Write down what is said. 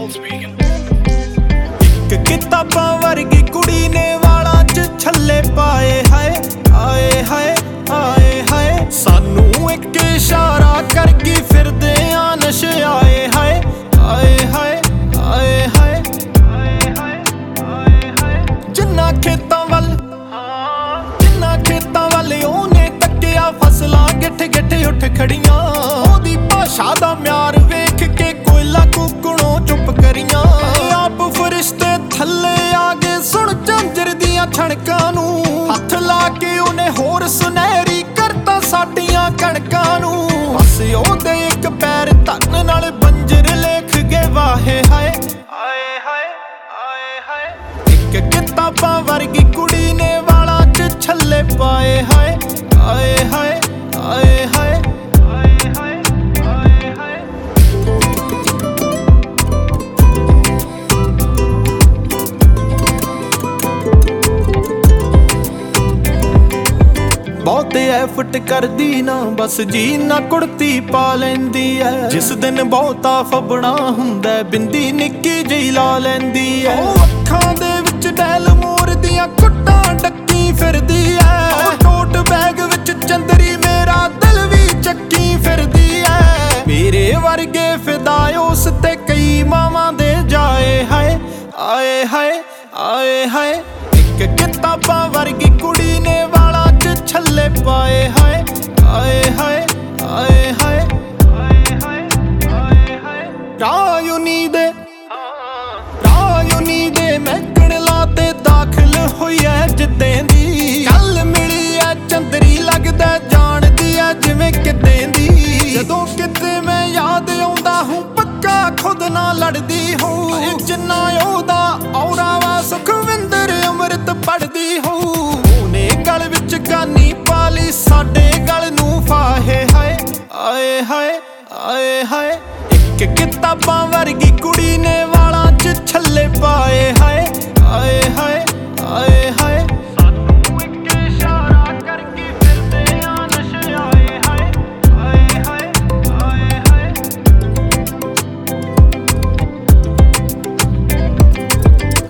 ਇੱਕ ਕਿਤਾਬਾਂ ਵਰਗੀ ਕੁੜੀ ਨੇ ਵਾਲਾਂ 'ਚ ਛੱਲੇ ਪਾਏ ਹਾਏ ਆਏ ਹਾਏ ਆਏ ਹਾਏ ਸਾਨੂੰ ਇੱਕ ਇਸ਼ਾਰਾ ਕਰ ਗਈ ਫਿਰਦੇ ਆ ਨਸ਼ੇ ਆਏ ਹਾਏ ਆਏ ਹਾਏ ਆਏ ਹਾਏ ਜਿੰਨਾ ਖੇਤਾਂ ਵੱਲ ਉਹਨੇ ਤੱਕਿਆ ਫਸਲਾਂ ਗਿੱਠ ਗਿੱਠ ਉੱਠ ਖੜੀਆਂ ਉਹਦੀ ਭਾਸ਼ਾ ਦਾ ਮਿਆਰ ਵੇਖ ਕੇ ਕੋਇਲਾ ਕੁਕਣੋਂ ਚੁੱਪ ਕਰੀਆਂ ਆਪ ਫਰਿਸ਼ਤੇ ਥੱਲੇ ਆ ਗਏ ਸੁਣ ਝੰਜਰ ਦੀਆਂ ਛਣਕਾਂ ਨੂੰ ਹੱਥ ਲਾ ਕੇ ਉਹਨੇ ਹੋਰ ਸੁਨਹਿਰੀ ਕਰਤਾ ਸਾਡੀਆਂ ਕਣਕਾਂ ਨੂੰ ਬਸ ਉਹਦੇ ਇੱਕ ਪੈਰ ਧਨ ਨਾਲ ਬੰਜਰ ਲਿਖ ਗਏ ਵਾਹੇ ਹਾਏ ਆਏ ਹਾਏ ਆਏ ਹਾਏ ਇੱਕ ਕਿਤਾਬਾਂ ਵਰਗੀ ਕੁੜੀ ਨੇ ਵਾਲਾਂ 'ਚ ਛੱਲੇ ਪਾਏ ਹਾਏ ਆਏ ਹਾਏ ਆਏ ਹਾਏ ਆਏ ਹਾਏ ਆਏ ਹਾਏ ਬਹੁਤੇ ਐਫਟ ਕਰਦੀ ਨਾ ਬਸ ਜੀ ਨਾ ਕੁੜਤੀ ਪਾ ਲੈਂਦੀ ਐ ਜਿਸ ਦਿਨ ਬਹੁਤਾ ਫਬਣਾ ਹੁੰਦਾ ਬਿੰਦੀ ਨਿੱਕੀ ਜਿਹੀ ਲਾ ਲੈਂਦੀ ਐ ਉਹ ਅੱਖਾਂ ਦੇ ਵਿੱਚ ਡੈਲ ਮੋਰ ਦੀਆਂ ਕੁੱਟਾਂ ਡੱਕੀ ਫਿਰਦੀ ਐ ਟੋਟ ਬੈਗ ਵਿੱਚ ਚੰਦਰੀ ਮੇਰਾ ਦਿਲ ਵੀ ਚੱਕੀ ਫਿਰਦੀ ਐ ਮੇਰੇ ਵਰਗੇ ਫਿਦਾ ਉਸ ਤੇ ਕਈ ਮਾਵਾਂ ਦੇ ਜਾਏ ਹਾਏ ਆਏ ਹਾਏ ਆਏ ਹਾਏ ਇੱਕ ਕਿਤਾਬਾਂ ਵਰਗੀ ਕੁੜੀ ਨੇ ਵਾਲਾਂ 'ਚ ਛੱਲੇ ਪਾਏ ਹਾਏ ਆਏ ਹਾਏ ਆਏ ਹਾਏ ਆਏ ਹਾਏ ਆਏ ਹਾਏ ਰਾਯੂਨੀ ਦੇ ਮੈਕਣ ਲਾ ਤੇ ਦਾਖਲ ਹੋਈ ਐ ਜਿੱਦਾਂ ਦੀ ਕੱਲ ਮਿਲੀ ਐ ਚੰਦਰੀ ਲੱਗਦਾ ਜਾਣਦੀ ਐ ਜਿਵੇਂ ਕਿਤੇ ਦੀ ਜਦੋਂ ਕਿਤੇ ਮੈਂ ਯਾਦ ਆਉਂਦਾ ਹੂੰ ਪੱਕਾ ਖੁਦ ਨਾਲ ਲੜਦੀ ਹੂੰ ਜਿੰਨਾ ਉਹਦਾ ਔਰਾ ਵਾ ਸੁਖਵਿੰਦਰ ਅੰਮ੍ਰਿਤ ਪੜਦੀ ਹੂੰ ਉਹਨੇ ਗਲ ਵਿੱਚ ਗਾਨੀ ਪਾ ਲਈ ਸਾਡੇ ਗਲ ਨੂੰ ਫਾਹੇ ਹਾਏ ਆਏ ਹਾਏ ਆਏ ਹਾਏ ਇੱਕ ਕਿਤਾਬਾਂ ਵਰਗੀ ਕੁੜੀ ਨੇ ਵਾਲਾਂ 'ਚ ਛੱਲੇ ਪਾਏ ਹਾਏ ਆਏ ਹਾਏ ਆਏ ਹਾਏ